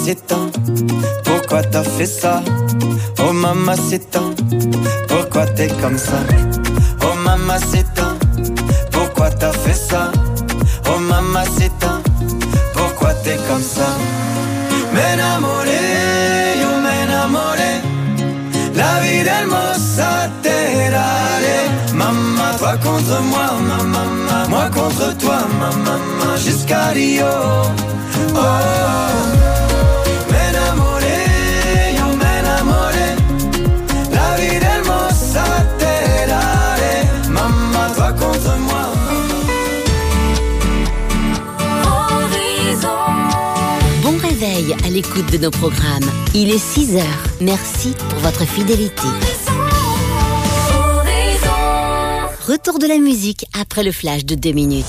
mamacita, pourquoi t'as fait ça? Oh mamacita, pourquoi t'es comme ça? Oh mamacita, pourquoi t'as fait ça? Oh mamacita, pourquoi t'es comme ça? M'enamoré, yo m'enamoré, la vie d'hermosa terrare. Maman, toi contre moi, maman, moi contre toi, maman, jusqu'à Rio. Oh, m'enamoré, yo m'enamoré, la vie d'hermosa terrare. Maman, toi contre moi. Bon réveil à l'écoute de nos programmes. Il est 6h. Merci pour votre fidélité. Retour de la musique après le flash de 2 minutes.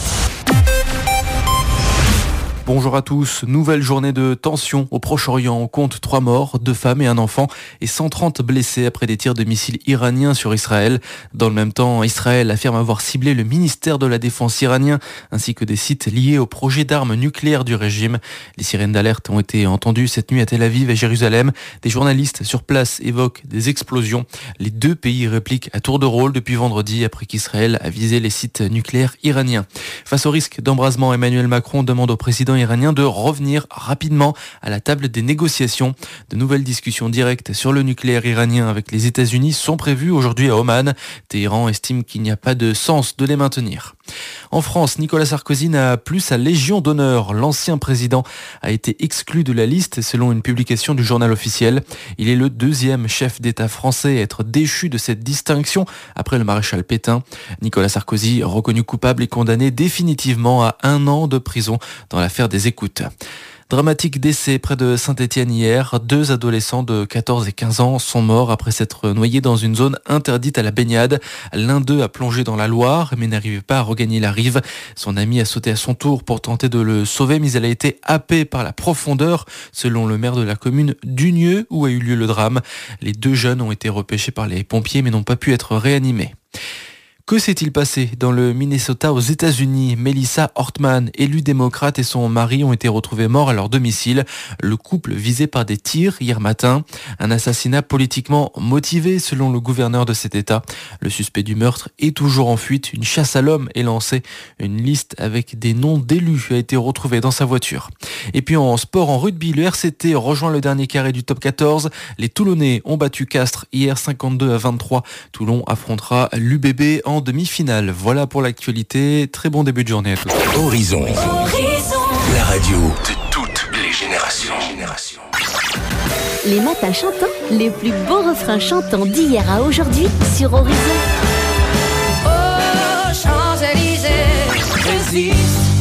Bonjour à tous, nouvelle journée de tension au Proche-Orient. On compte 3 morts, 2 femmes et un enfant et 130 blessés après des tirs de missiles iraniens sur Israël. Dans le même temps, Israël affirme avoir ciblé le ministère de la Défense iranien ainsi que des sites liés au projet d'armes nucléaires du régime. Les sirènes d'alerte ont été entendues cette nuit à Tel Aviv et Jérusalem. Des journalistes sur place évoquent des explosions. Les 2 pays répliquent à tour de rôle depuis vendredi après qu'Israël a visé les sites nucléaires iraniens. Face au risque d'embrasement, Emmanuel Macron demande au président iranien de revenir rapidement à la table des négociations. De nouvelles discussions directes sur le nucléaire iranien avec les États-Unis sont prévues aujourd'hui à Oman. Téhéran estime qu'il n'y a pas de sens de les maintenir. En France, Nicolas Sarkozy n'a plus sa Légion d'honneur. L'ancien président a été exclu de la liste selon une publication du journal officiel. Il est le 2e chef d'État français à être déchu de cette distinction après le maréchal Pétain. Nicolas Sarkozy, reconnu coupable et condamné définitivement à 1 an de prison dans l'affaire des écoutes. Dramatique décès près de Saint-Étienne hier. 2 adolescents de 14 et 15 ans sont morts après s'être noyés dans une zone interdite à la baignade. L'un d'eux a plongé dans la Loire mais n'arrivait pas à regagner la rive. Son ami a sauté à son tour pour tenter de le sauver mais elle a été happée par la profondeur selon le maire de la commune d'Unieux où a eu lieu le drame. Les 2 jeunes ont été repêchés par les pompiers mais n'ont pas pu être réanimés. Que s'est-il passé dans le Minnesota aux États-Unis? Melissa Hortman, élue démocrate, et son mari ont été retrouvés morts à leur domicile. Le couple visé par des tirs hier matin. Un assassinat politiquement motivé selon le gouverneur de cet État. Le suspect du meurtre est toujours en fuite. Une chasse à l'homme est lancée. Une liste avec des noms d'élus a été retrouvée dans sa voiture. Et puis en sport, en rugby, le RCT rejoint le dernier carré du top 14. Les Toulonnais ont battu Castres hier 52-23. Toulon affrontera l'UBB en demi-finale. Voilà pour l'actualité. Très bon début de journée à tous. Horizon. La radio de toutes les générations. Les matins chantants, les plus beaux refrains chantants d'hier à aujourd'hui sur Horizon. Oh, Champs-Élysées, résiste.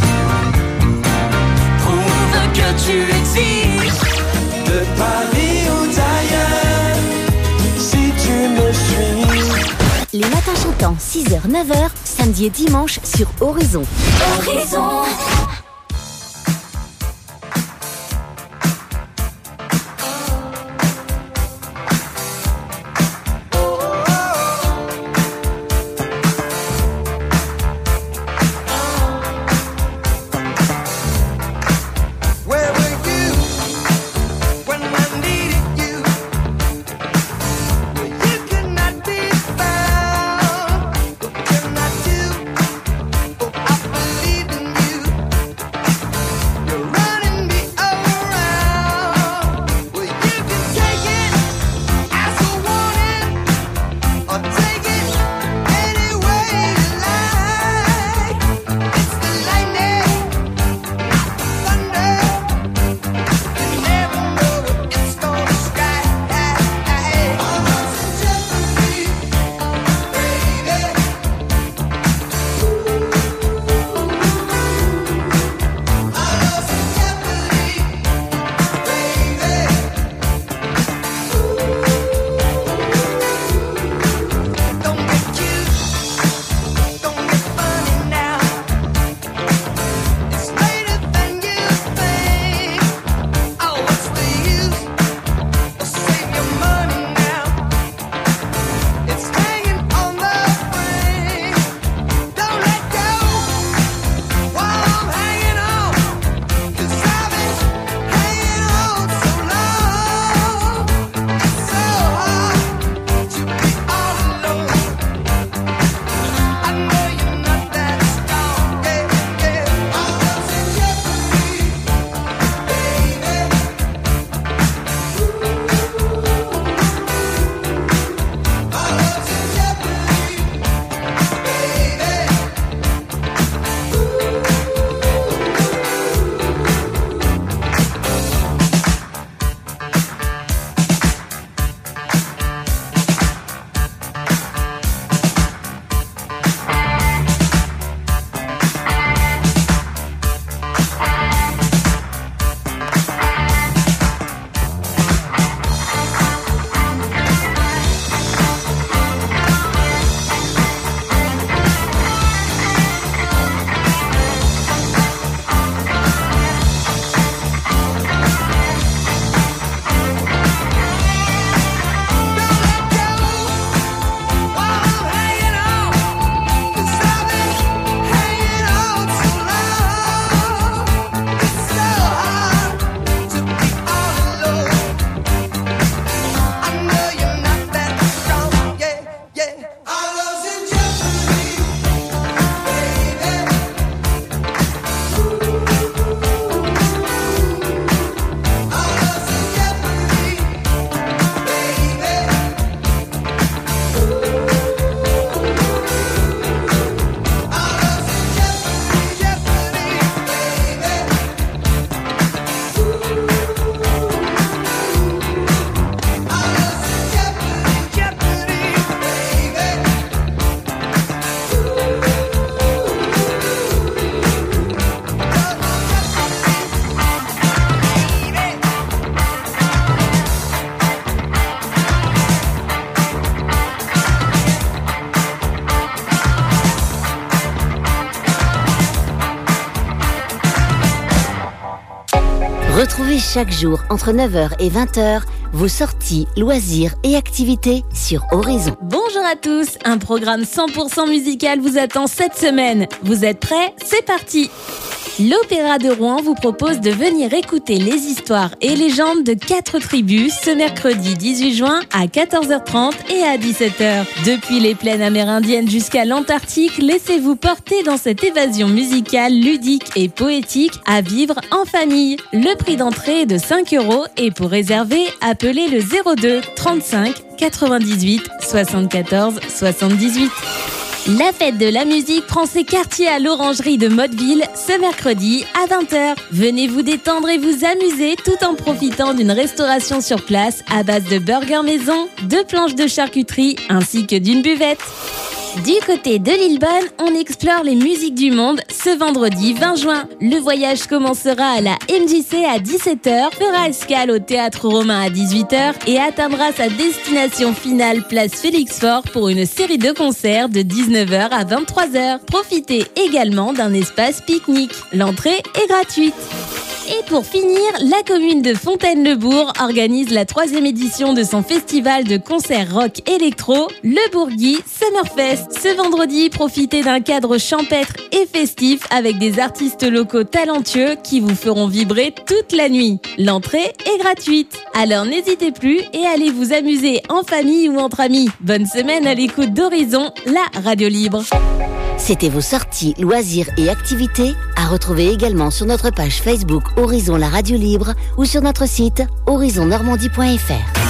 Prouve que tu existes. De Paris ou d'ailleurs, si tu me suis. Les matins chantants, 6h, 9h, samedi et dimanche sur Horizon. Horizon. You Retrouvez chaque jour entre 9h et 20h vos sorties, loisirs et activités sur Horizon. Bonjour à tous, un programme 100% musical vous attend cette semaine. Vous êtes prêts ? C'est parti ! L'Opéra de Rouen vous propose de venir écouter les histoires et légendes de 4 tribus ce mercredi 18 juin à 14h30 et à 17h. Depuis les plaines amérindiennes jusqu'à l'Antarctique, laissez-vous porter dans cette évasion musicale, ludique et poétique à vivre en famille. Le prix d'entrée est de 5 € et pour réserver, appelez le 02 35 98 74 78. La fête de la musique prend ses quartiers à l'Orangerie de Motteville ce mercredi à 20h. Venez vous détendre et vous amuser tout en profitant d'une restauration sur place à base de burgers maison, de planches de charcuterie ainsi que d'une buvette. Du côté de Lillebonne, on explore les musiques du monde ce vendredi 20 juin. Le voyage commencera à la MJC à 17h, fera escale au Théâtre Romain à 18h et atteindra sa destination finale place Félix-Faure pour une série de concerts de 19h à 23h. Profitez également d'un espace pique-nique. L'entrée est gratuite. Et pour finir, la commune de Fontaine-le-Bourg organise la 3e édition de son festival de concerts rock électro, le Bourgui Summerfest. Ce vendredi, profitez d'un cadre champêtre et festif avec des artistes locaux talentueux qui vous feront vibrer toute la nuit. L'entrée est gratuite. Alors n'hésitez plus et allez vous amuser en famille ou entre amis. Bonne semaine à l'écoute d'Horizon, la radio libre. C'était vos sorties, loisirs et activités à retrouver également sur notre page Facebook Horizon la radio libre ou sur notre site horizonnormandie.fr.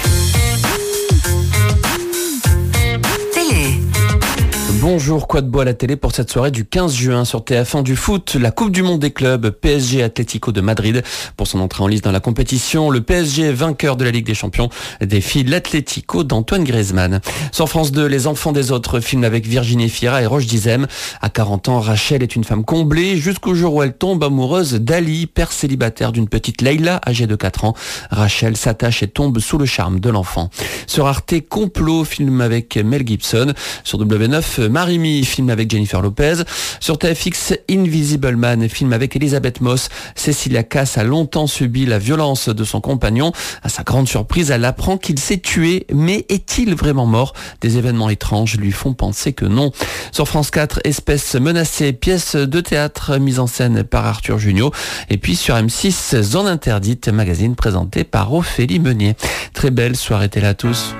Bonjour, quoi de beau à la télé pour cette soirée du 15 juin sur TF1 du foot, la Coupe du Monde des clubs, PSG Atlético de Madrid. Pour son entrée en lice dans la compétition, le PSG, vainqueur de la Ligue des Champions, défie l'Atlético d'Antoine Griezmann. Sur France 2, Les enfants des autres, film avec Virginie Fira et Roche Dizem. À 40 ans, Rachel est une femme comblée jusqu'au jour où elle tombe amoureuse d'Ali, père célibataire d'une petite Leïla âgée de 4 ans. Rachel s'attache et tombe sous le charme de l'enfant. Sur Arte, Complot, film avec Mel Gibson. Sur W9, Marimi, film avec Jennifer Lopez. Sur TFX, Invisible Man, film avec Elisabeth Moss. Cécilia Cass a longtemps subi la violence de son compagnon. À sa grande surprise, elle apprend qu'il s'est tué. Mais est-il vraiment mort ? Des événements étranges lui font penser que non. Sur France 4, Espèce menacée, pièce de théâtre mise en scène par Arthur Junio. Et puis sur M6, Zone interdite, magazine présenté par Ophélie Meunier. Très belle soirée télé à tous.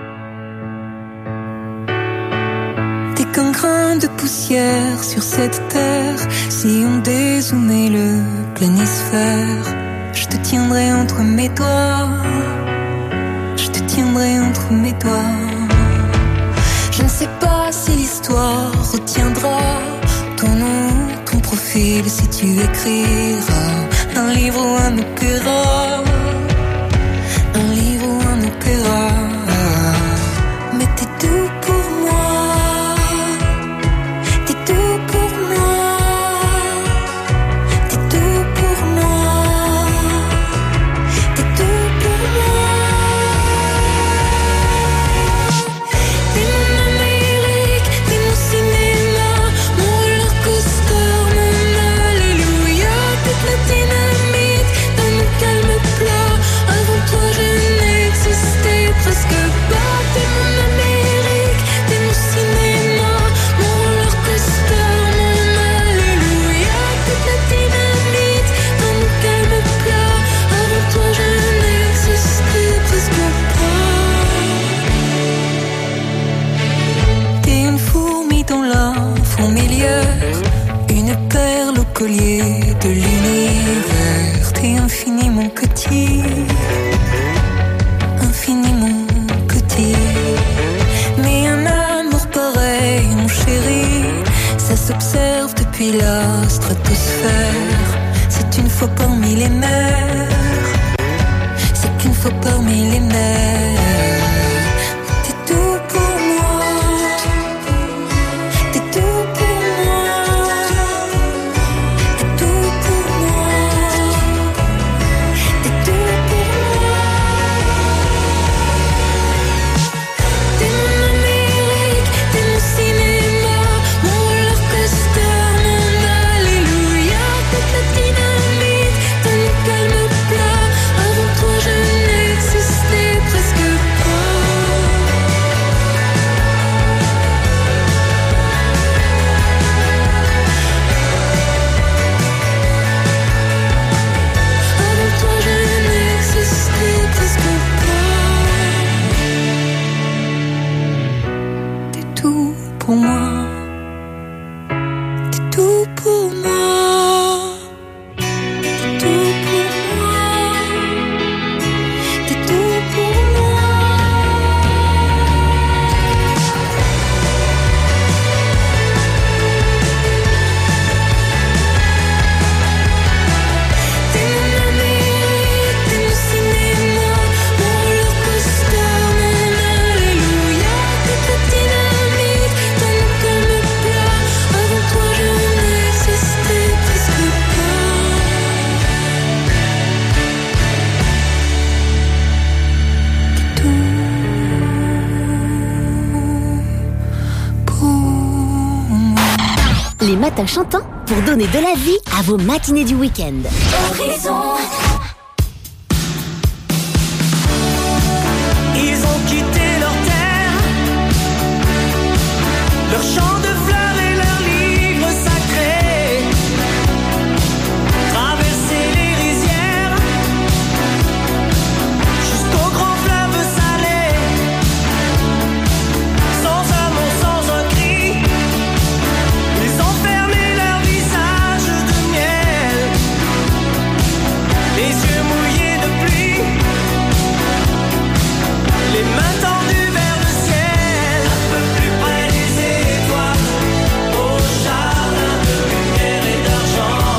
T'es qu'un grain de poussière sur cette terre. Si on dézoomait le planisphère, je te tiendrai entre mes doigts. Je te tiendrai entre mes doigts. Je ne sais pas si l'histoire retiendra ton nom, ton profil, si tu écriras un livre ou un opéra. Un livre ou un opéra. Mais t'es doux pour moi. T'es doux pour moi. T'es doux pour moi. T'es doux pour moi. T'es mon Amérique, t'es mon cinéma, mon roller coaster, mon alléluia. Toute la dynamite dans mon calme plat. Avant toi je n'existais presque pas. T'es mon Amérique, t'es mon cinéma, mon roller coaster, mon alléluia. Toute la dynamite dans mon calme plat. Avant toi je n'existais presque pas. T'es une fourmi dans la fourmilière, une perle au collier de l'univers. T'es infiniment petit, infiniment petit. Mais un amour pareil, mon chéri, ça s'observe depuis la stratosphère. C'est une fois parmi les mers, c'est qu'une fois parmi les mers. T'es tout pour moi. T'es tout pour moi. T'es tout pour moi. T'es tout pour moi. T'es mon Amérique, t'es mon cinéma, mon roller coaster, mon alléluia. Toute la dynamite dans mon calme pour moi. T'es tout pour moi. T'es tout pour moi. T'es tout pour moi. T'es mon Amérique, t'es mon cinéma, mon roller coaster, mon alléluia. T'es ta dynamite, ton nom comme plat. Avant toi je n'existais presque pas. T'es tout pour moi. Les matins chantants pour donner de la vie à vos matinées du week-end. Horizon. Ils ont quitté leur terre, leur champ de fleurs et leurs livres sacrés, traversé les rizières, jusqu'au grand fleuve salé, sans un mot, sans un cri, ils ont fermé leur visage de miel, les yeux mouillés de pluie, les mains tendues vers le ciel, un peu plus près des étoiles, au jardin de lumière et d'argent,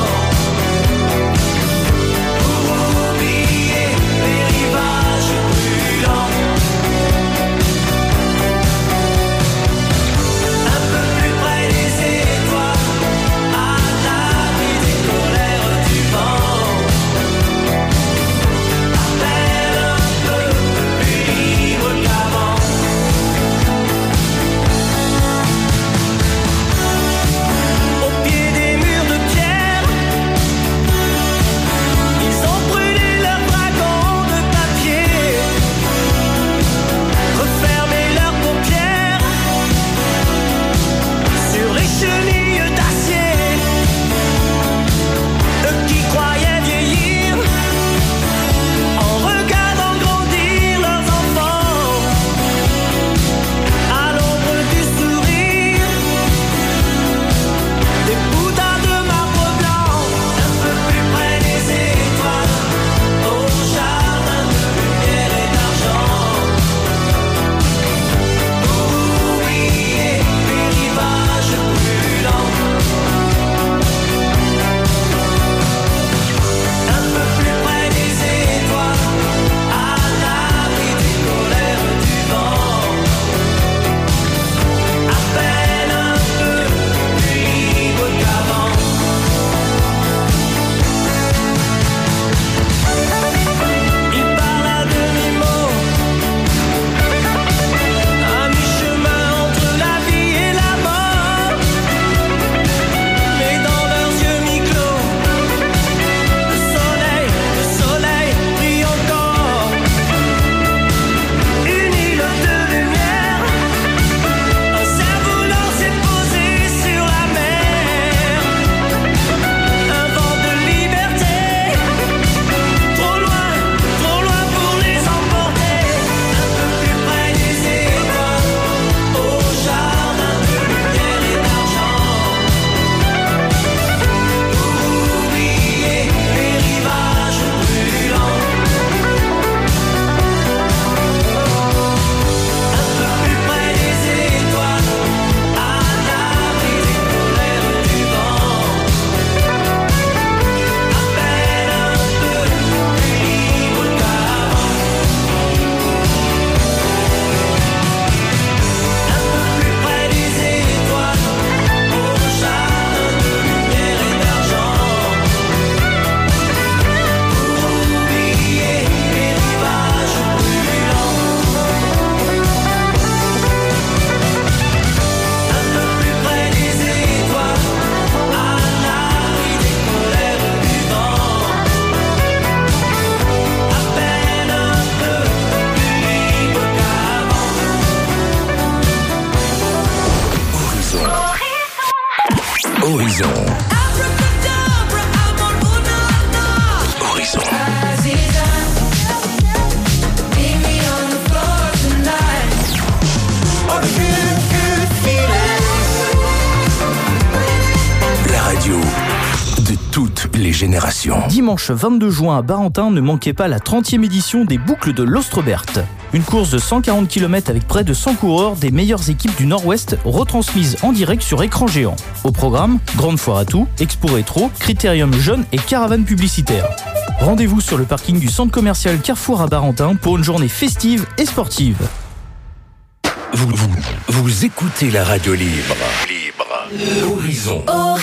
pour oublier les rivages brûlants. Un peu plus près des étoiles, à l'abri des colères du vent. À peine un peu plus libre qu'avant. Au pied des murs de pierre, ils ont brûlé leurs dragons de papier, refermé leurs paupières sur les chenilles d'acier. Eux qui croyaient vieillir en regardant grandir leurs enfants, à l'ombre du sourire des bouddhas de marbre blanc, un peu plus près des étoiles, au jardin de lumière et d'argent, pour oublier les rivages brûlants. Un peu plus près des étoiles, à l'abri des colères du vent. À peine un peu plus libre qu'avant. Il parle à demi-mot, à mi-chemin entre la vie et la mort. Mais dans leurs yeux mi-clos, le soleil brille encore. Une île de lumière, un cerf-volant s'est posé sur la mer. Un vent de liberté, trop loin pour les emporter. Un peu plus près des étoiles, au jardin de lumière et d'argent, pour oublier les rivages brûlants. Un peu plus près des étoiles, à l'abri des colères du vent. À peine un peu plus libre qu'avant. Un peu plus près des étoiles, au jardin de lumière et d'argent, pour oublier les rivages brûlants. Un peu plus près des étoiles, à l'abri des colères du vent. À peine un peu plus libre qu'avant. Horizon. Horizon. Meet me on the floor tonight. Oh, the good feeling. générations. Dimanche 22 juin à Barentin, ne manquez pas la 30e édition des Boucles de l'Ostrobert. Une course de 140 km avec près de 100 coureurs des meilleures équipes du Nord-Ouest retransmises en direct sur écran géant. Au programme, grande foire à tout, expo rétro, critérium jeune et caravane publicitaire. Rendez-vous sur le parking du centre commercial Carrefour à Barentin pour une journée festive et sportive. Vous écoutez la radio libre. Horizon.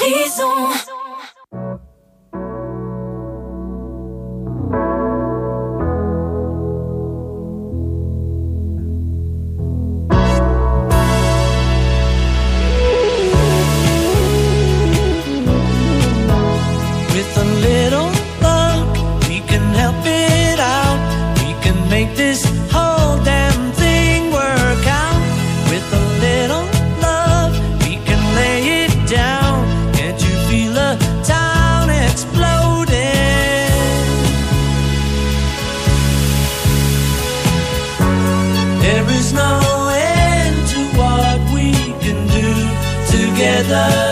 With a little luck, we can help it out. We can make this whole damn thing work out. With a little love, we can lay it down. Can't you feel a town exploding? There is no end to what we can do together.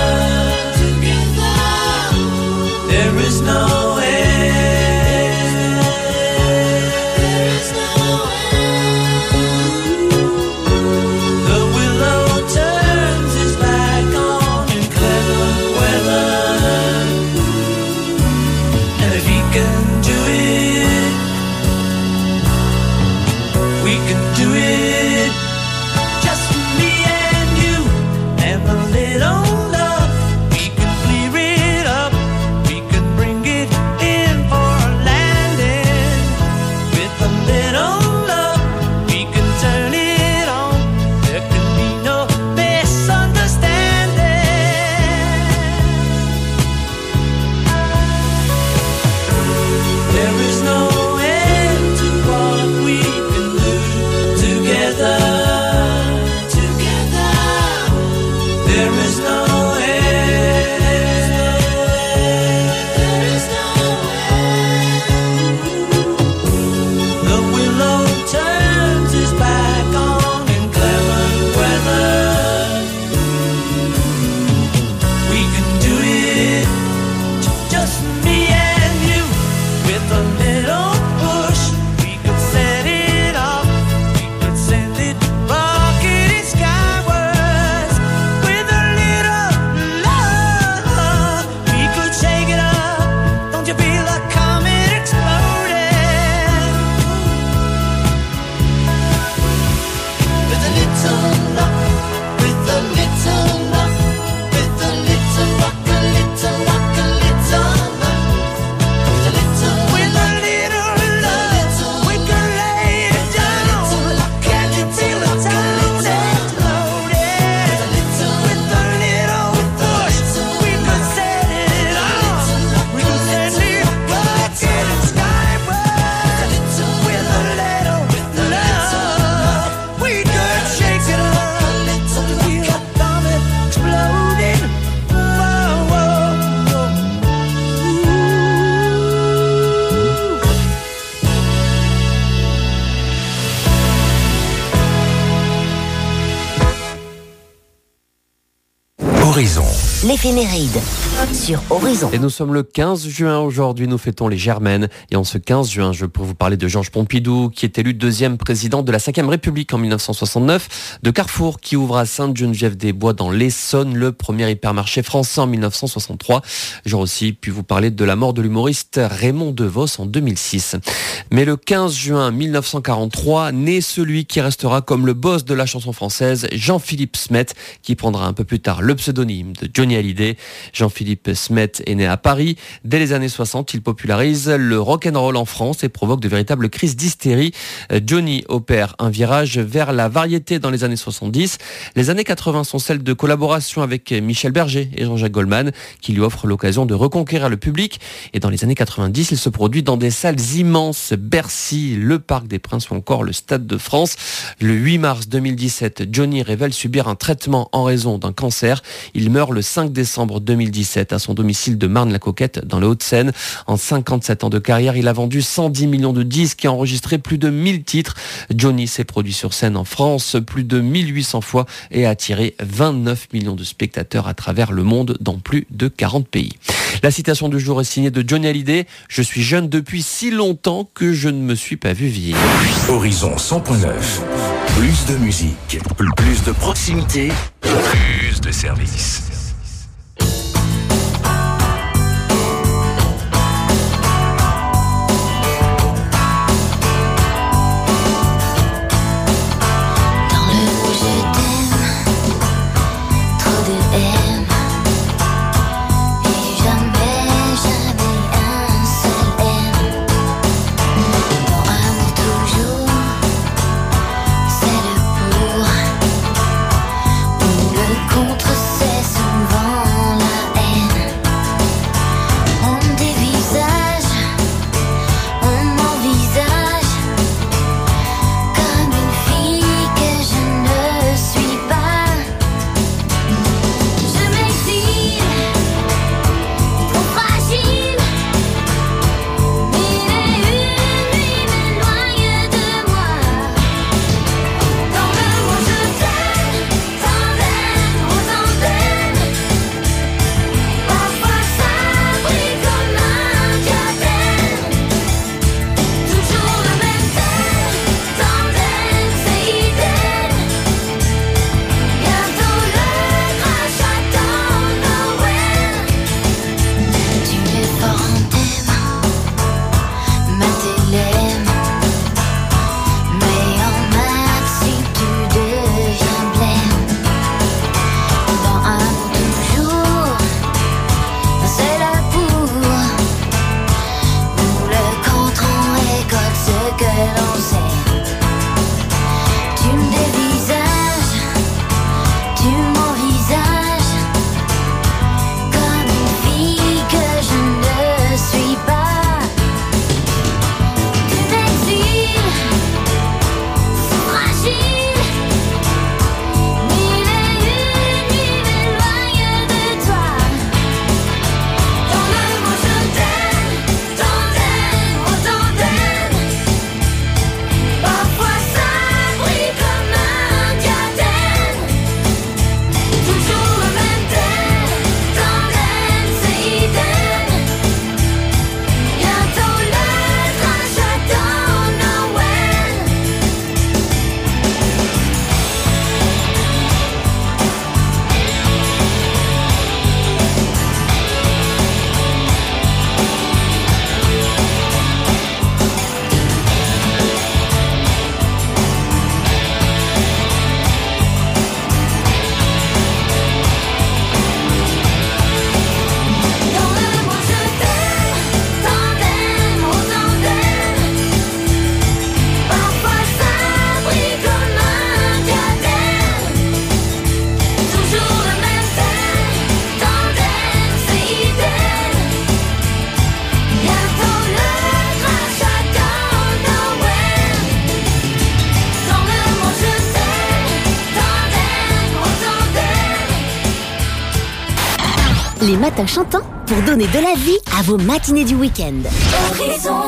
There is no end. There is no end. The willow turns its back on in clever weather, and if he can do it, we can do it. Just me and you and a little love. We can clear it up. We can bring it in for a landing. With a little love, we can turn it on. There can be no misunderstanding. There is no end to what we can do together. There is no end. There is no end. The willow turns its back on in clever weather. We can do it, just me and you. With a little push, we could set it off. We could send it rocketing skywards. With a little love, we could shake it up. Don't you feel a comet exploding? With a little luck, with a little luck, with a little luck, a little luck, a little luck. With a little love, we can lay it down. Can you feel the town exploding? With a little push, we can set it off. We can send it rocketing skyward. With a little love, we could shake it up. Feel a comet exploding. Whoa, whoa, whoa. Horizon. L'éphéméride sur Horizon. Et nous sommes le 15 juin aujourd'hui, nous fêtons les Germaines. Et en ce 15 juin, je peux vous parler de Georges Pompidou, qui est élu deuxième président de la 5e République en 1969, de Carrefour, qui ouvre à Sainte-Geneviève-des-Bois dans l'Essonne, le premier hypermarché français en 1963. J'aurais aussi pu vous parler de la mort de l'humoriste Raymond DeVos en 2006. Mais le 15 juin 1943, naît celui qui restera comme le boss de la chanson française, Jean-Philippe Smet, qui prendra un peu plus tard le pseudonyme de Johnny Hallyday. Jean-Philippe Smet est né à Paris. Dès les années 60, il popularise le rock'n'roll en France et provoque de véritables crises d'hystérie. Johnny opère un virage vers la variété dans les années 70. Les années 80 sont celles de collaboration avec Michel Berger et Jean-Jacques Goldman, qui lui offrent l'occasion de reconquérir le public. Et dans les années 90, il se produit dans des salles immenses, Bercy, le Parc des Princes ou encore le Stade de France. Le 8 mars 2017, Johnny révèle subir un traitement en raison d'un cancer. Il meurt le 5 décembre 2017 à son domicile de Marne-la-Coquette dans les Hauts-de-Seine. En 57 ans de carrière, il a vendu 110 millions de disques et enregistré plus de 1000 titres. Johnny s'est produit sur scène en France plus de 1800 fois et a attiré 29 millions de spectateurs à travers le monde dans plus de 40 pays. La citation du jour est signée de Johnny Hallyday. Je suis jeune depuis si longtemps que je ne me suis pas vu vieillir. Horizon 100.9. Plus de musique, plus de proximité, plus de services. Les matins chantants pour donner de la vie à vos matinées du week-end. Horizon.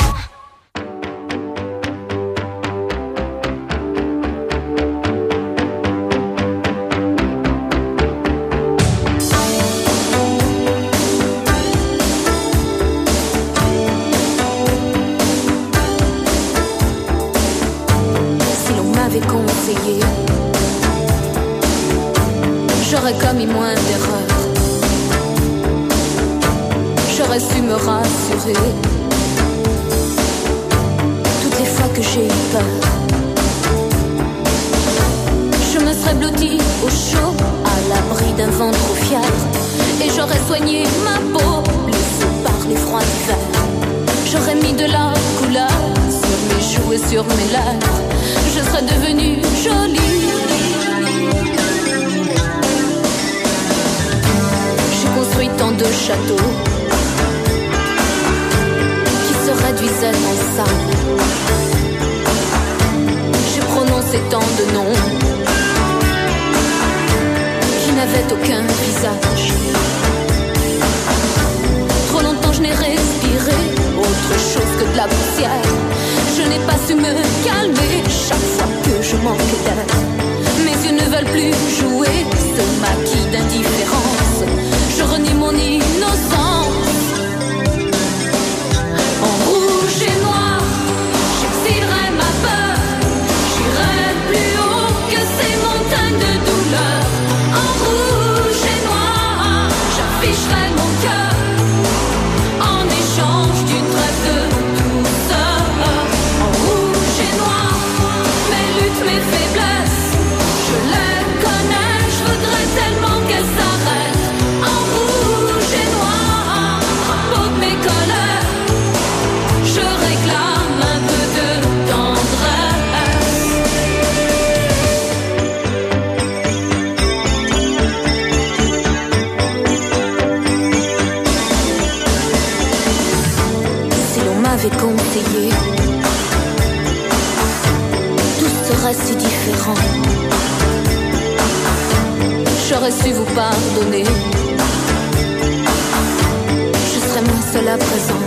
Si l'on m'avait conseillé, j'aurais commis moins d'erreurs. J'aurais su me rassurer toutes les fois que j'ai eu peur. Je me serais blottie au chaud, à l'abri d'un vent trop fiable, et j'aurais soigné ma peau, blessée par les froids d'hiver. J'aurais mis de la couleur sur mes joues et sur mes lèvres. Je serais devenue jolie. J'ai construit tant de châteaux réduisait en sable. J'ai prononcé tant de noms qui n'avait aucun visage. Trop longtemps je n'ai respiré autre chose que de la poussière. Je n'ai pas su me calmer chaque fois que je manque d'air. Mes yeux ne veulent plus jouer ce maquis d'indifférence. Je renie mon innocence. En rouge et noir, j'exilerai ma peur. J'irai plus haut que ces montagnes de douleur. En rouge et noir, j'afficherai mon cœur en échange d'une trêve de douceur. En rouge et noir, mes luttes, mes faiblesses, je les connais, je voudrais tellement qu'elles s'arrêtent. En rouge et noir, drapeau de mes colères, je réclame un peu de tendresse. Si l'on m'avait conseillé, tout serait si différent. J'aurais su vous pardonner. Je serais moins seule à présent.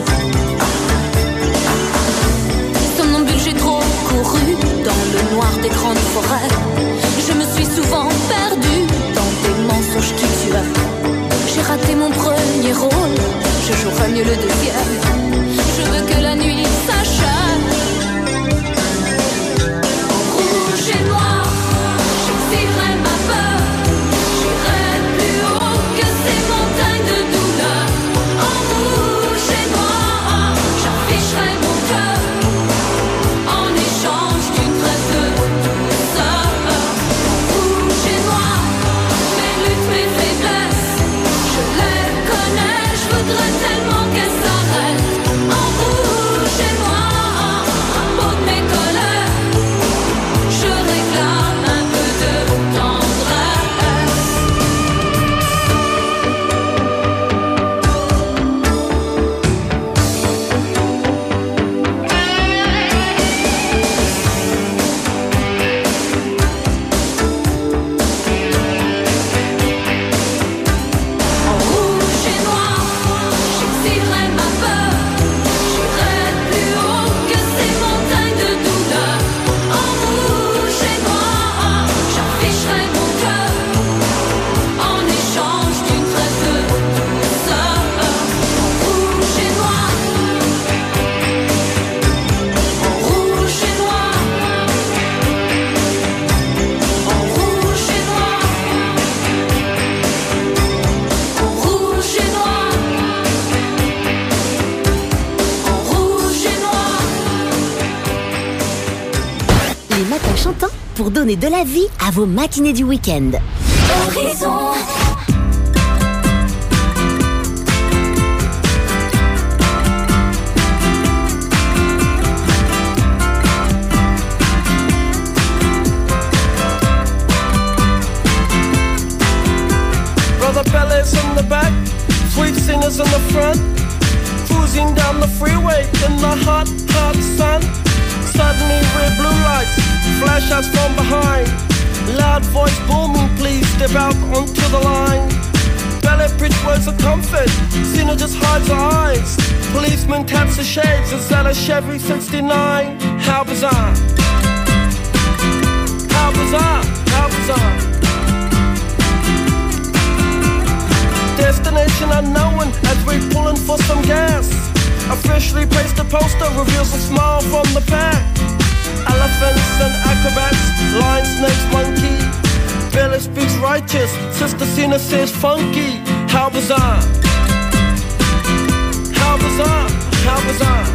Somnambule, j'ai trop couru dans le noir des grandes forêts. Je me suis souvent perdue dans des mensonges qui tuent. J'ai raté mon premier rôle, je jouerai mieux le deuxième. Je veux que la nuit s'achève. En rouge et noir, j'exilerai ma peur. J'irai plus haut que ces montagnes de douleur. En rouge et noir, j'afficherai mon cœur en échange d'une trêve de douceur. En rouge et noir, mes luttes, mes faiblesses, je les connais, je voudrais tellement qu'elles s'arrêtent. En rouge et noir, drapeau de mes colères, je réclame un peu de tendresse. En rouge et noir, j'exilerai ma peur. J'irai plus haut que ces montagnes de douleur. En rouge et noir, j'afficherai mon cœur en échange d'une trêve de douceur. En rouge et noir, en rouge et noir, en rouge et noir, en rouge et noir, en rouge et noir. Les matins chantants pour donner de la vie à vos matinées du week-end. Horizon. Brother Bellas in the back, sweet singers in the front, cruising down the freeway in the hot, hot sun. Suddenly red blue lights flash us from behind. Loud voice booming, please step out onto the line. Ballet bridge words of comfort, Cena just hides her eyes. Policeman taps the shades, is that a Chevy 69? How bizarre, how bizarre, how bizarre. Destination unknown as we're pulling for some gas. Officially placed a poster reveals a smile from the pack. Elephants and acrobats, lion, snakes, monkey. Billy speaks righteous, Sister Cena says funky. How bizarre, how bizarre, how bizarre.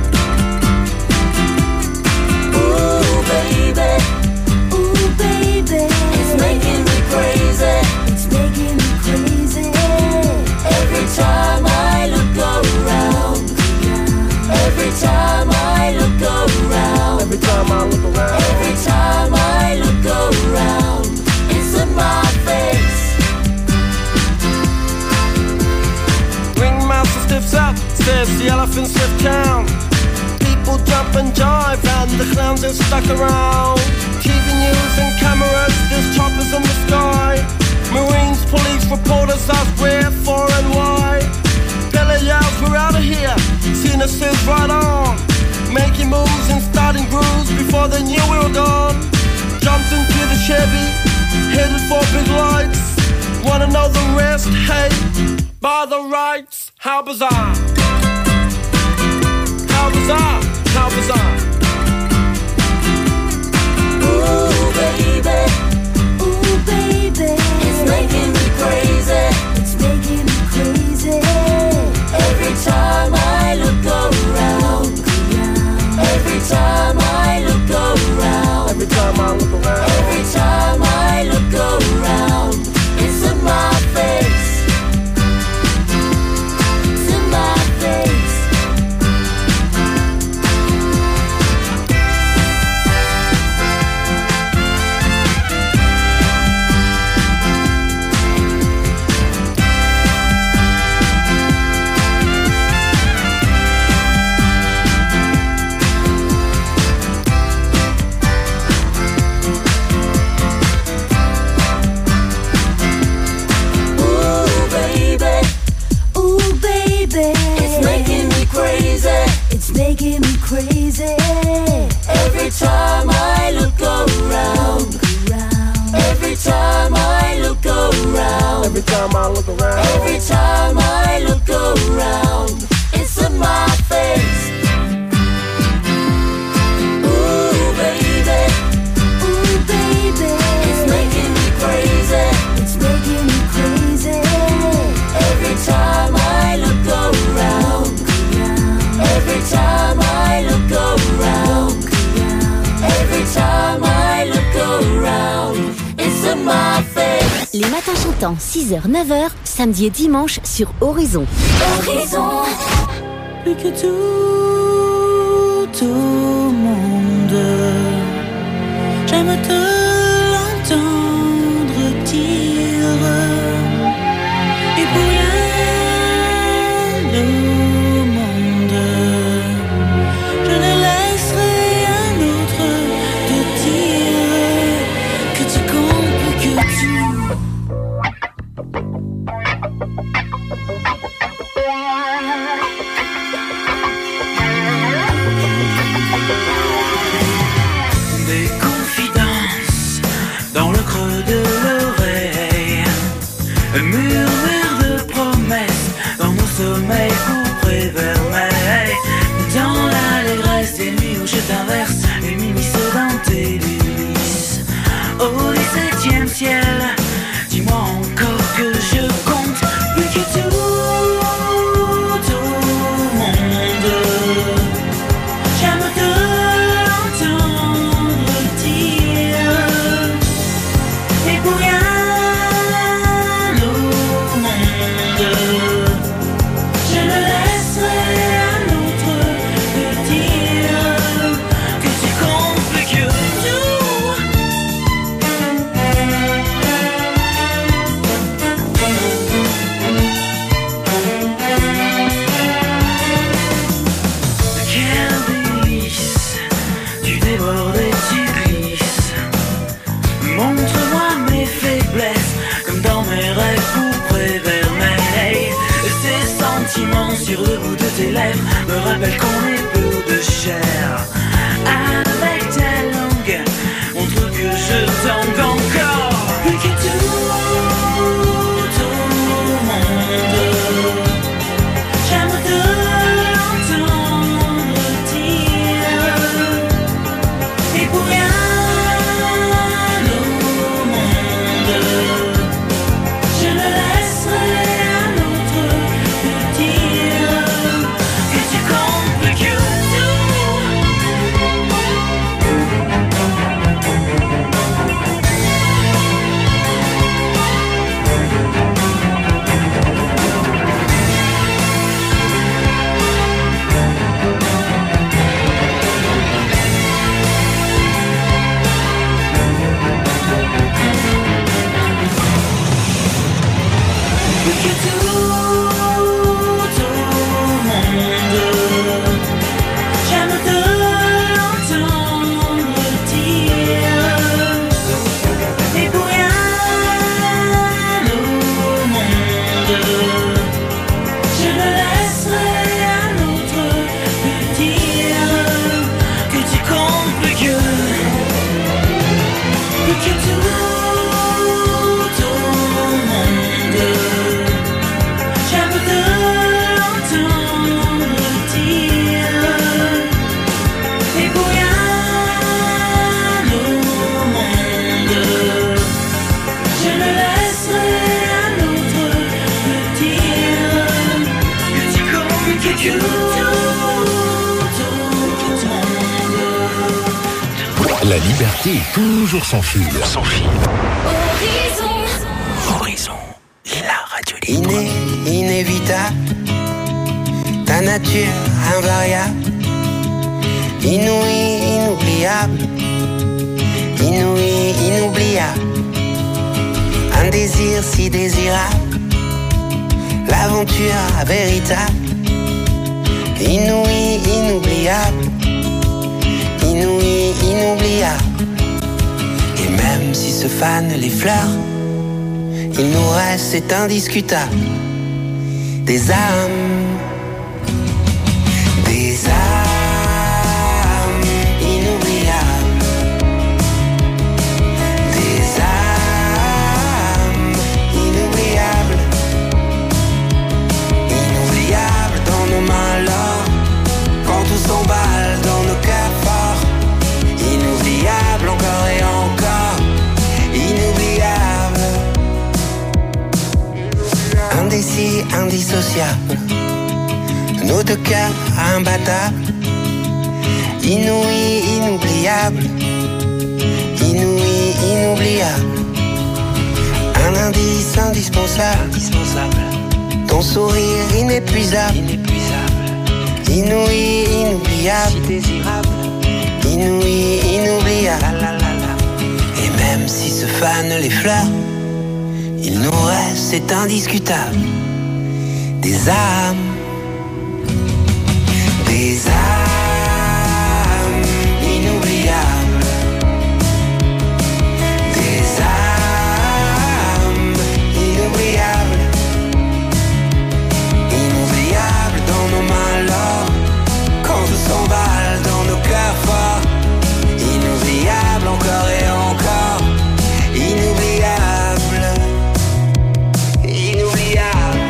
Ooh, baby. Ooh, baby. It's making me crazy. It's making me crazy. Every time I look around. Every time I look around. Every time I look around. Every time I look around. It's in my face. Ringmaster stiffs up, says the elephants left town. People jump and jive and the clowns are stuck around. TV news and cameras, there's choppers in the sky. Marines, police, wanna know the rest? Hey, by the rights, how bizarre. How bizarre, how bizarre. Ooh, baby, it's making me crazy. It's making me crazy. Every time I look around, every time I look around, Every time I look around, every time I look around, it's in my face. It's in my face. It's making me crazy. It's making me crazy. Every time I look around, every time I look around, every time I look around, every time I look around, it's in my face. Ooh, baby, it's making me crazy. It's making me crazy. Every time I look around, every time I look around, every time I look around, it's in my face. Les matins chantants, 6h, 9h, samedi et dimanche sur Horizon. Horizon. Plus que tout au monde, j'aime te l'entendre dire. Et pour rien au monde, je ne laisserai un autre te dire que tu comptes, que tu. Des confidences dans le creux de l'oreille, un murmure de promesses dans mon sommeil couperé vermeil. Dans l'allégresse des nuits où je t'inverse les m'immisces dans tes délices. Au 17e ciel, dis-moi encore que je compte plus que tout au monde. J'aime te l'entendre dire. Et pour rien au monde, je ne laisserai un autre te dire que tu comptes plus que tout. Quel délice, tu débordes et tu glisses. Montre-moi mes faiblesses, comme dans mes rêves couperés vermeil. Ces sentiments sur le bout de tes lèvres me rappellent qu'on est peu de chair. Avec ta langue, montre que je tangue encore. Plus que tout au monde, j'aime te l'entendre dire. Et pour rien au monde, je ne laisserai un autre te dire que tu comptes plus que que tout au monde. La liberté est toujours sans fil. Sans fil. Horizon, la radio libre. Inévitable, ta nature invariable, inouïe, inoubliable, inouïe, inoubliable, un désir si désirable, l'aventure véritable, inouïe, inoubliable, inouïe, inoubliable. Et même si se fanent les fleurs, il nous reste, c'est indiscutable, des âmes, inoubliables, des âmes inoubliables, inoubliables dans nos mains l'or, quand tout s'emballe dans nos cœurs forts, inoubliables encore et encore, inoubliables, indécis, indissociables, nos deux cœurs imbattables, inouï, inoubliable, inouï, inoubliable, un indice indispensable, ton sourire inépuisable, inouï, inoubliable, inouï, inoubliable. Et même si se fanent les fleurs, il nous reste, c'est indiscutable, des âmes, des âmes inoubliables, des âmes inoubliables, inoubliables dans nos mains l'or, quand tout s'emballe dans nos cœurs forts, inoubliables encore et encore, inoubliables, inoubliables.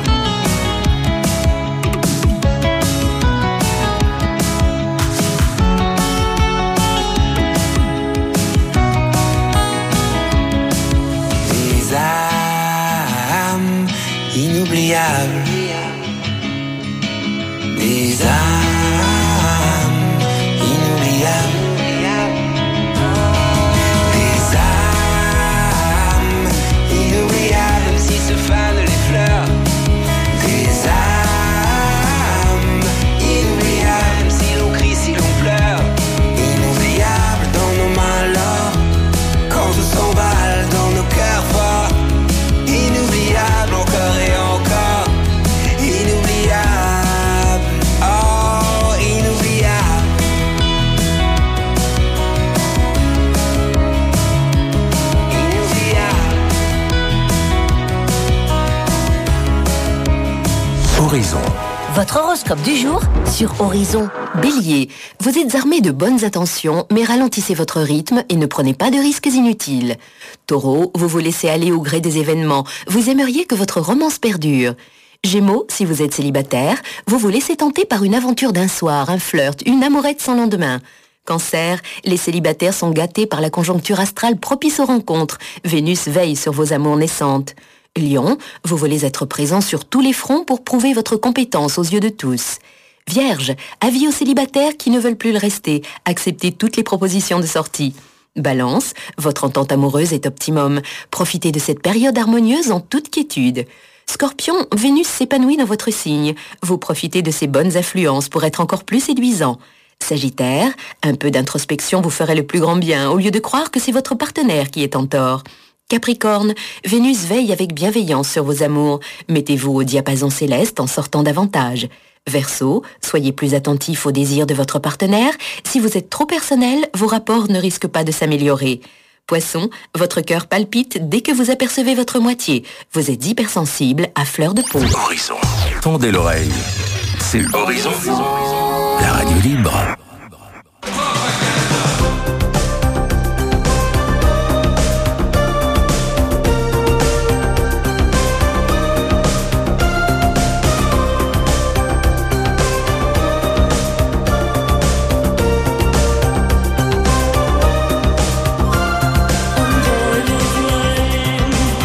Des âmes inoubliables, des âmes inoubliables, des âmes inoubliables, même si se fanent les fleurs, des âmes inoubliables, même si l'on crie, si l'on pleure, inoubliables dans nos mains l'or, quand tout s'emballe dans nos cœurs forts, inoubliables encore et encore, inoubliables, oh inoubliables. Horizon. Votre horoscope du jour sur Horizon. Bélier, vous êtes armé de bonnes intentions, mais ralentissez votre rythme et ne prenez pas de risques inutiles. Taureau, vous vous laissez aller au gré des événements. Vous aimeriez que votre romance perdure. Gémeaux, si vous êtes célibataire, vous vous laissez tenter par une aventure d'un soir, un flirt, une amourette sans lendemain. Cancer, les célibataires sont gâtés par la conjoncture astrale propice aux rencontres. Vénus veille sur vos amours naissantes. Lion, vous voulez être présent sur tous les fronts pour prouver votre compétence aux yeux de tous. Vierge, avis aux célibataires qui ne veulent plus le rester, acceptez toutes les propositions de sortie. Balance, votre entente amoureuse est optimum. Profitez de cette période harmonieuse en toute quiétude. Scorpion, Vénus s'épanouit dans votre signe. Vous profitez de ses bonnes influences pour être encore plus séduisant. Sagittaire, un peu d'introspection vous ferait le plus grand bien, au lieu de croire que c'est votre partenaire qui est en tort. Capricorne, Vénus veille avec bienveillance sur vos amours. Mettez-vous au diapason céleste en sortant davantage. Verseau, soyez plus attentif aux désirs de votre partenaire. Si vous êtes trop personnel, vos rapports ne risquent pas de s'améliorer. Poisson, votre cœur palpite dès que vous apercevez votre moitié. Vous êtes hypersensible à fleur de peau. Horizon. Tendez l'oreille. C'est Horizon. La radio libre.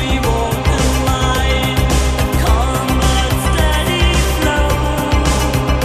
Come but steady flow.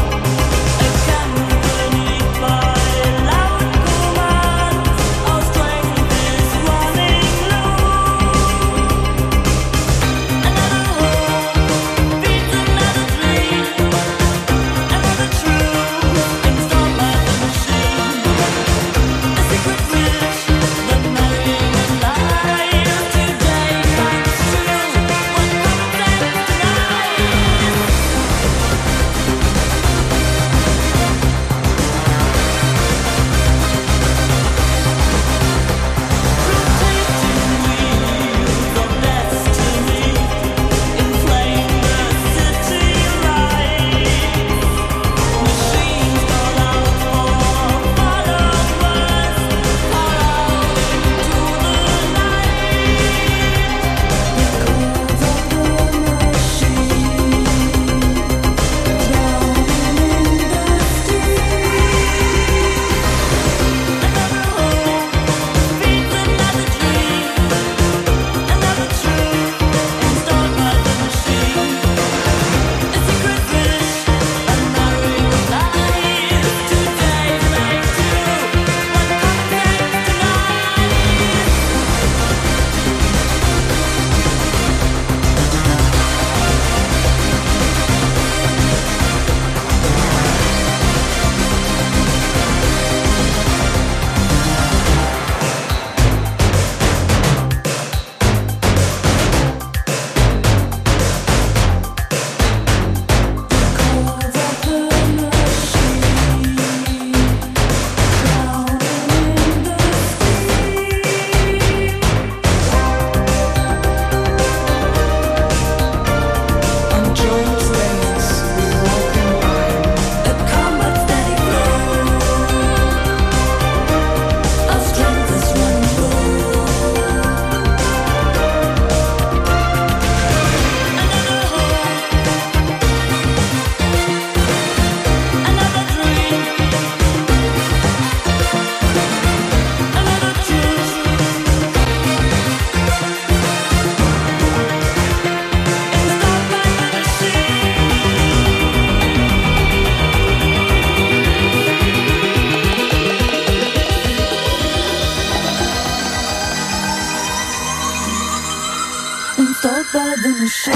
pas de me changer.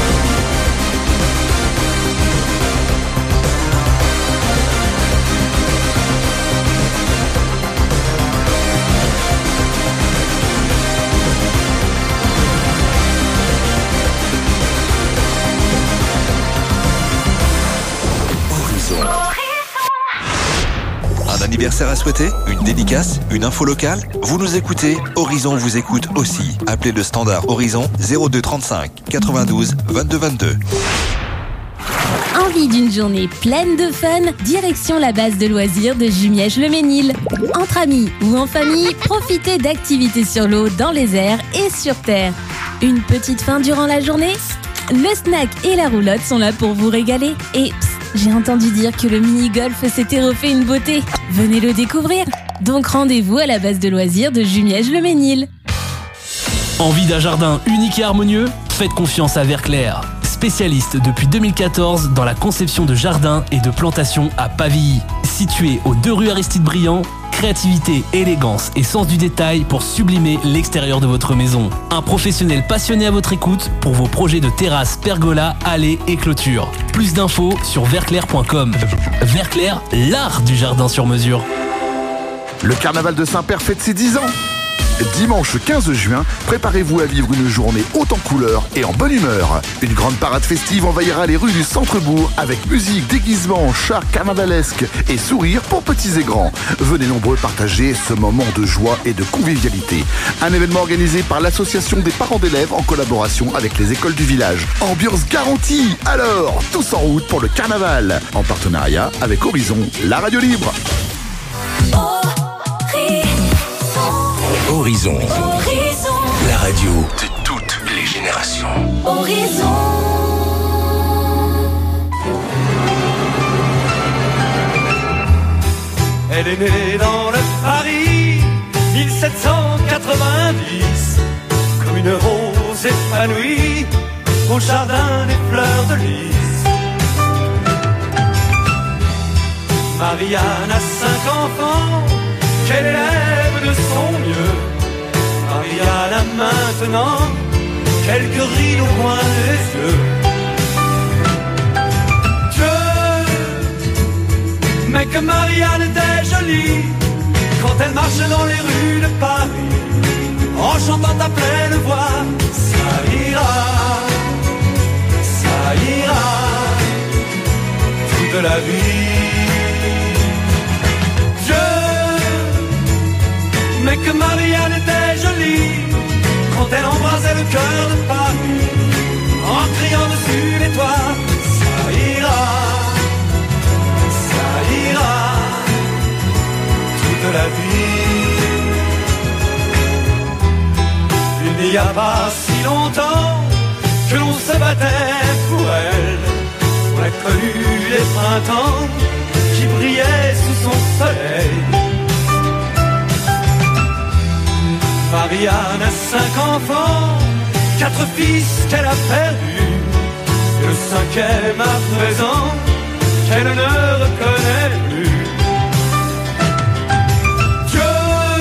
Un anniversaire à souhaiter? Une dédicace? Une info locale? Vous nous écoutez? Horizon vous écoute aussi. Appelez le standard Horizon 02 35 92 22 22. Envie d'une journée pleine de fun? Direction la base de loisirs de Jumièges-le-Mesnil. Entre amis ou en famille, profitez d'activités sur l'eau, dans les airs et sur terre. Une petite faim durant la journée? Le snack et la roulotte sont là pour vous régaler. Et j'ai entendu dire que le mini-golf s'était refait une beauté. Venez le découvrir. Donc rendez-vous à la base de loisirs de Jumièges-le-Mesnil. Envie d'un jardin unique et harmonieux? Faites confiance à Verclair. Spécialiste depuis 2014 dans la conception de jardins et de plantations à Pavilly. Situé aux 2 rue Aristide Briand, créativité, élégance et sens du détail pour sublimer l'extérieur de votre maison. Un professionnel passionné à votre écoute pour vos projets de terrasse, pergola, allées et clôture. Plus d'infos sur verclair.com. Verclair, l'art du jardin sur mesure. Le carnaval de Saint-Père fête ses 10 ans. Dimanche 15 juin, préparez-vous à vivre une journée haute en couleurs et en bonne humeur. Une grande parade festive envahira les rues du centre-bourg avec musique, déguisement, chars carnavalesques et sourires pour petits et grands. Venez nombreux partager ce moment de joie et de convivialité. Un événement organisé par l'association des parents d'élèves en collaboration avec les écoles du village. Ambiance garantie. Alors, tous en route pour le carnaval. En partenariat avec Horizon, la radio libre. Horizon. La radio de toutes les générations. Horizon. Elle est née dans le Paris 1790, comme une rose épanouie au jardin des fleurs de lys. Marianne a 5 enfants qu'elle élève de son mieux. Marianne a maintenant quelques rides au coin des yeux. Dieu, mais que Marianne était jolie quand elle marche dans les rues de Paris, en chantant à pleine voix. Ça ira, toute la vie. Mais que Marianne était jolie quand elle embrasait le cœur de Paris, en criant dessus les toits. Ça ira, toute la vie. Il n'y a pas si longtemps que l'on se battait pour elle. On a connu les printemps qui brillaient sous son soleil. Marianne a 5 enfants, 4 fils qu'elle a perdus, et le 5e à présent qu'elle ne reconnaît plus. Dieu,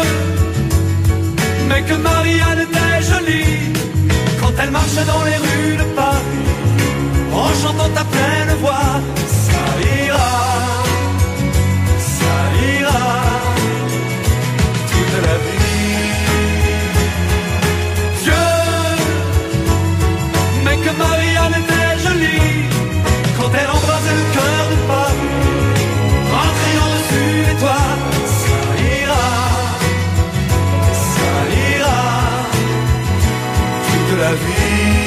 mais que Marianne était jolie quand elle marchait dans les rues de Paris, en chantant à pleine voix. Ça ira, toute la vie. Que Marianne était jolie quand elle embrasait le cœur de Paris, en criant dessus les toits. Ça ira, toute la vie.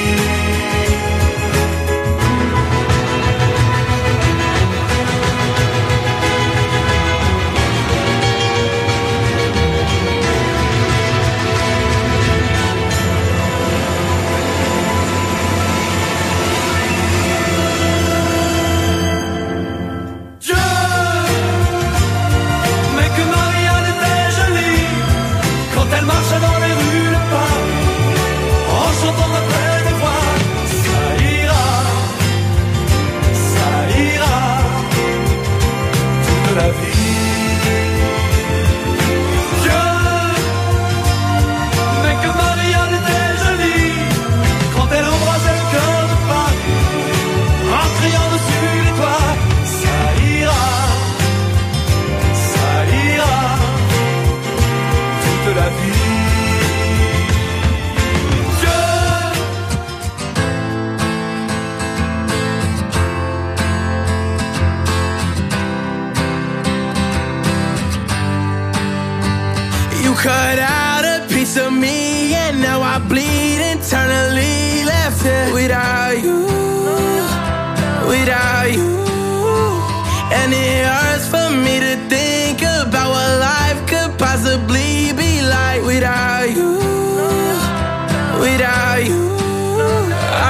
Elle marche dans les rues de Paris, en chantant à pleine voix. Ça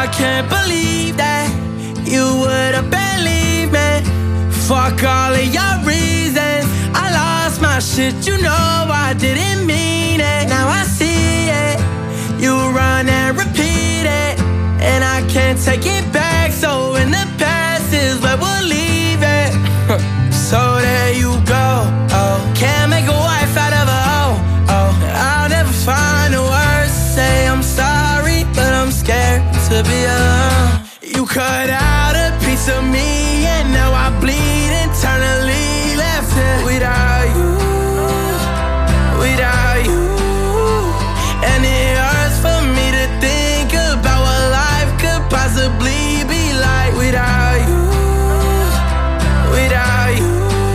I can't believe that you would have believed me. Fuck all of your reasons. I lost my shit, you know I didn't mean it. Now I see it. You run and repeat it, and I can't take it back. So in the past is where we'll leave it. So there you go. Oh, can't make a wife out of a hoe. Oh, I'll never find the words to say I'm sorry, but I'm scared to be alone. You cut out a piece of me, and now I bleed internally. Left it without you, without you. And it hurts for me to think about what life could possibly be like without you, without you.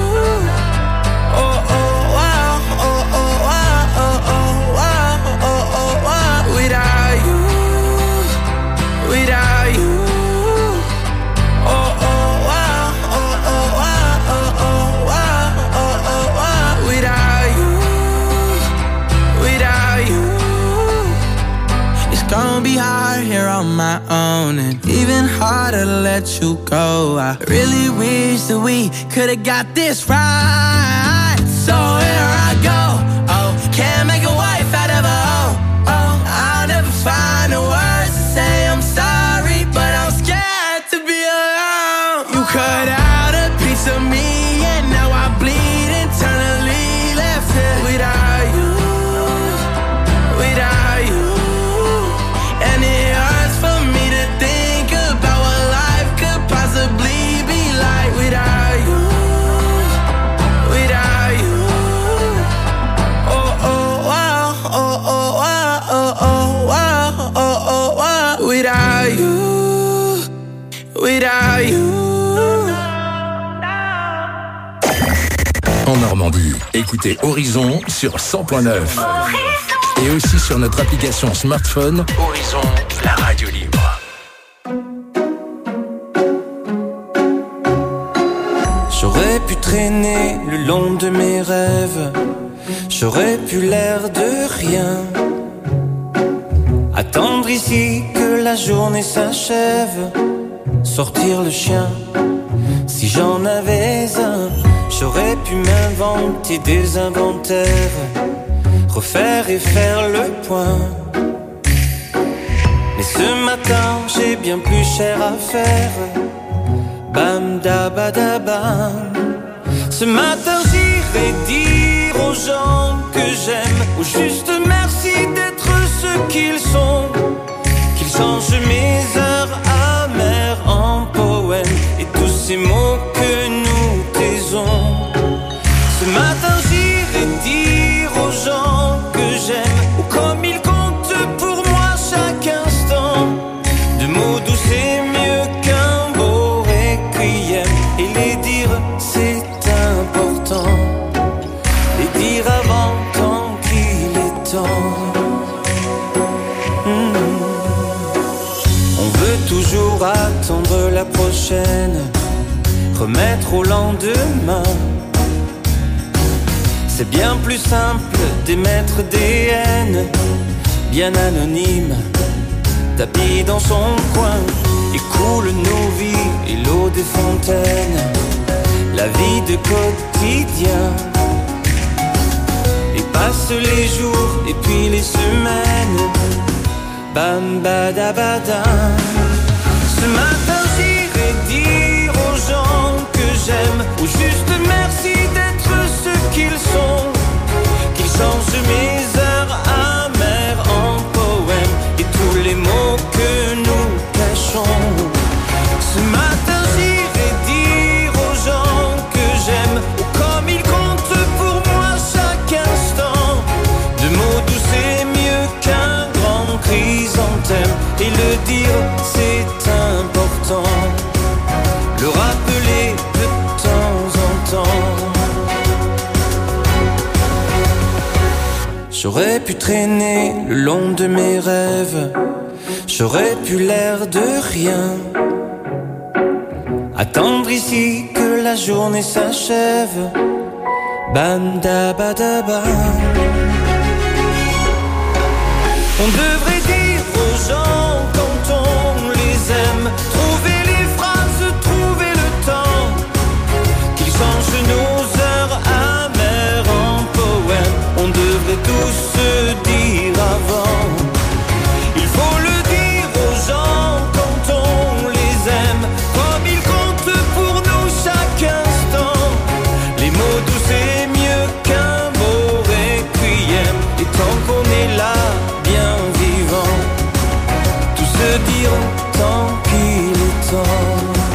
Oh, oh, wow, oh, oh, wow, oh, oh, wow, oh, oh, wow. Without you, without you. Oh, oh, wow, oh, oh, wow, oh, oh, wow, oh, oh, wow. Without you, without you. It's gonna be hard here on my own, and even harder to let you go. I really wish that we could've got this right. So here I go. Oh, can't make a wife out of a hoe. Oh, I'll never find the words to say I'm sorry, but I'm scared to be alone. You cut out a piece of me, and now I bleed internally. Left it without you, without you. And it hurts for me to think about what life could possibly be like without you, without you. Oh, oh, wow, oh, oh, wow, oh, oh, wow, oh, oh, wow. Without you, without you. En Normandie, écoutez Horizon sur 100.9. Et aussi sur notre application smartphone Horizon, la radio libre. J'aurais pu traîner le long de mes rêves, j'aurais pu l'air de rien, attendre ici que la journée s'achève, sortir le chien. Si j'en avais un, j'aurais pu m'inventer des inventaires, refaire et faire le point. Mais ce matin, j'ai bien plus cher à faire. Bam da ba da bam. Ce matin, j'irai dire aux gens que j'aime, au juste merci d'être ce qu'ils sont, qu'ils changent mes heures amères en poèmes et tous ces mots que nous taisons. Ce matin, j'irai dire aux gens que j'aime, ou comme ils comptent pour moi chaque instant. De mots doux, c'est mieux qu'un beau requiem, et les dire, c'est important. Les dire avant tant qu'il est temps. On veut toujours attendre la prochaine, remettre au lendemain. C'est bien plus simple d'émettre des haines, bien anonymes, tapis dans son coin, et coule nos vies et l'eau des fontaines, la vie de quotidien. Et passent les jours et puis les semaines, bam badabadam. Ce matin j'irai dire aux gens que j'aime, ou juste merci d'être ce qu'ils sont, qu'ils changent mes heures amères en poèmes et tous les mots que nous cachons. Ce matin j'irai dire aux gens que j'aime, ou comme ils comptent pour moi chaque instant. De mots doux c'est mieux qu'un grand chrysanthème, et le dire c'est important, le rappeler de temps en temps. J'aurais pu traîner le long de mes rêves, j'aurais pu l'air de rien, attendre ici que la journée s'achève, bam da ba da ba. On devrait dire aux gens quand on les te dire tant qu'il est temps.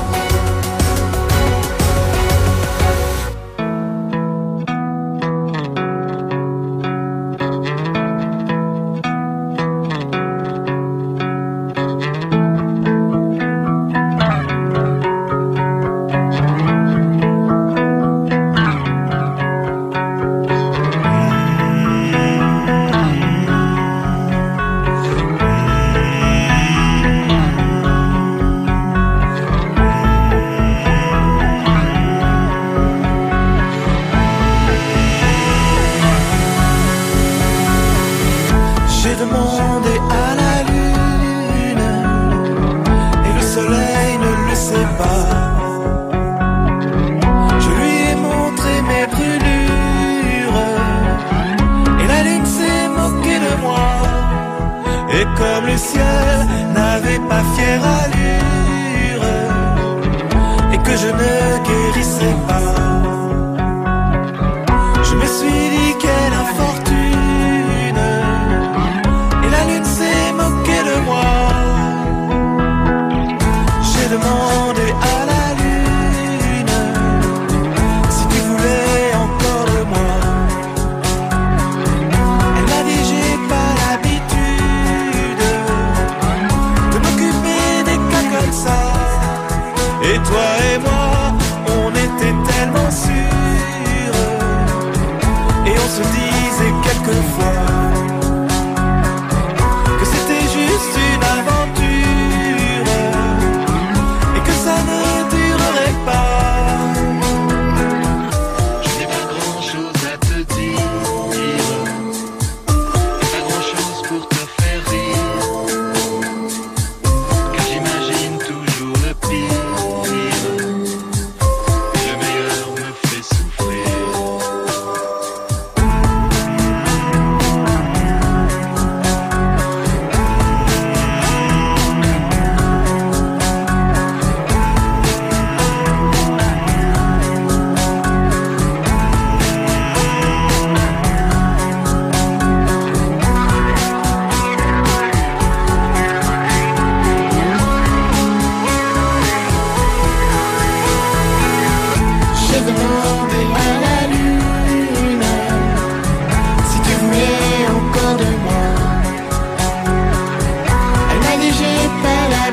J'ai demandé à la lune et le soleil ne le sait pas. Je lui ai montré mes brûlures et la lune s'est moquée de moi. Et comme le ciel n'avait pas fière allure et que je ne guérissais pas, je me suis dit quelle infortune. La lune s'est moquée de moi. J'ai demandé à la lune si tu voulais encore de moi. Elle m'a dit j'ai pas l'habitude de m'occuper des cas comme ça. Et toi et moi